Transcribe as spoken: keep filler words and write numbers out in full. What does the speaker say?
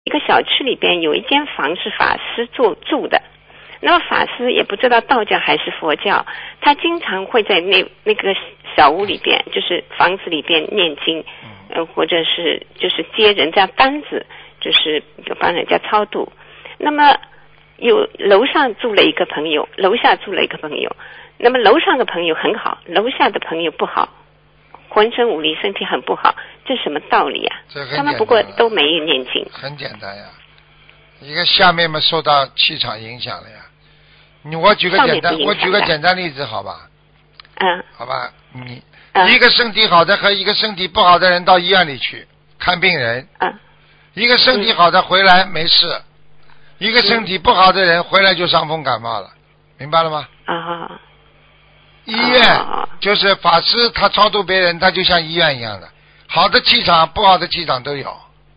一个小区里边有一间房是法师住住的，那么法师也不知道道教还是佛教，他经常会在那那个小屋里边，就是房子里边念经，呃，或者是就是接人家单子，就是帮人家超度。那么有楼上住了一个朋友，楼下住了一个朋友，那么楼上的朋友很好，楼下的朋友不好，浑身无力，身体很不好，这什么道理啊？他们不过都没有念经。 很简单呀，一个下面嘛受到气场影响了呀。你我举个简单，我举个简单例子好吧？ 嗯。 好吧，你、嗯、一个身体好的和一个身体不好的人到医院里去看病人。 嗯。 一个身体好的回来没事，嗯、一个身体不好的人回来就伤风感冒了，明白了吗？ 啊。 医院就是法师，他超度别人，他就像医院一样的，好的气场不好的气场都有。